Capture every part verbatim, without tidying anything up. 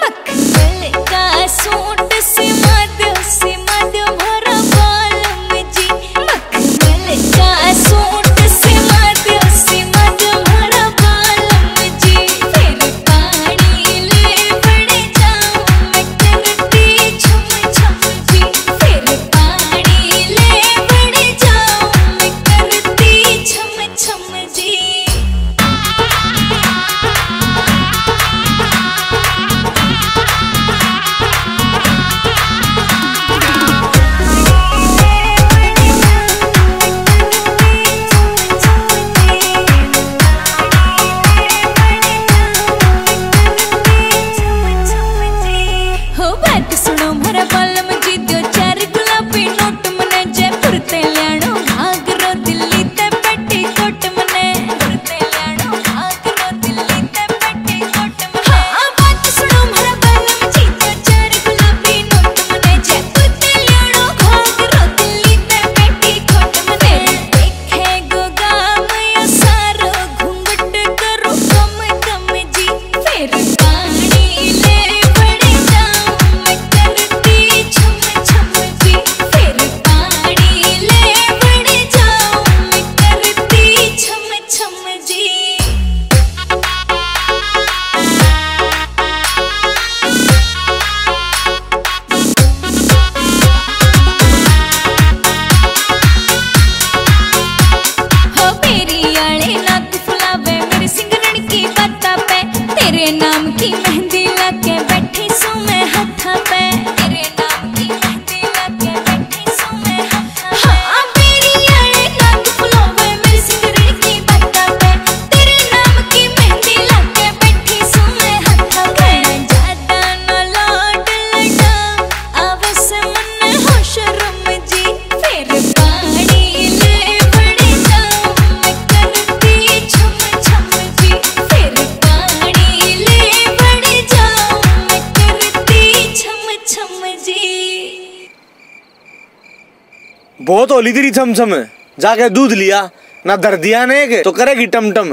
मखमल का सूट सिमा दो सिमा दो मोरा बालम जी, मखमल का सूट सिमा दो सिमा दो मोरा बालम जी। फिर पानी ले बड़े जाऊं मैं करती छम छम जी, फिर पानी ले बड़े जाऊं मैं करती छम छम जी। हो बात सुनो मोरा बालम जी, दो चार गुलाबी नोट मने जयपुर ते ल्याणो घाघरो दिल्ली ते पेटीकोट मने, ते ल्याणो घाघरो दिल्ली ते पेटीकोट मने। हाँ बात सुनो मोरा बालम जी, दो चार गुलाबी नोट मने जयपुर ते ल्याणो घाघरो दिल्ली ते पेटीकोट मने। देखे गोगाम या सारो घूंघट करो कम कम जी, फिर पानी ले बड़े जाऊं मैं करती छम छम जी, फिर पानी ले बड़े जाऊं मैं करती छम छम जी। हो मेरी आले नाक फुलावे मेरे सिंगरण की बाता पे, तेरे नाम की मेहंदी लाके बैठी सो मैं हथा पे, तेरे नाम की मेहंदी लाके बैठी सो मैं हथा पे। हाँ मेरी आले नाक फुलावे मेरे सिंगरण की बाता पे, तेरे नाम की मेहंदी लाके बैठी सो मैं हथा पे। ज्यादा न लौट लगा आवे से मन होश रम जी, फिर पानी ले बड़े जाऊं मैं करती छम छम जी, फिर पानी ले बड़े जाऊं मैं करती छम छम जी। बहुत होली तेरी छमछम, जाके दूध लिया ना धर दिया ने के तो करेगी टमटम।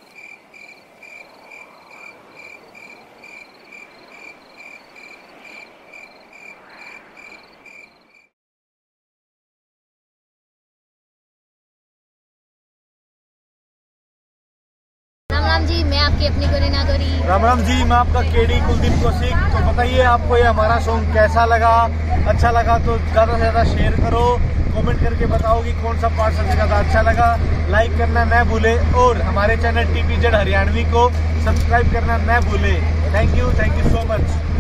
राम राम जी, मैं आपकी अपनी गोरी ना गोरी। राम राम जी, मैं आपका केडी कुलदीप कौशिक। तो बताइए आपको ये हमारा सॉन्ग कैसा लगा? अच्छा लगा तो ज़्यादा से ज़्यादा शेयर करो, कमेंट करके बताओ कि कौन सा पार्ट सबसे ज़्यादा अच्छा लगा। लाइक करना न भूले और हमारे चैनल टीपीजेड हरियाणवी को सब्सक्राइब करना न भूले। Thank you, thank you so much.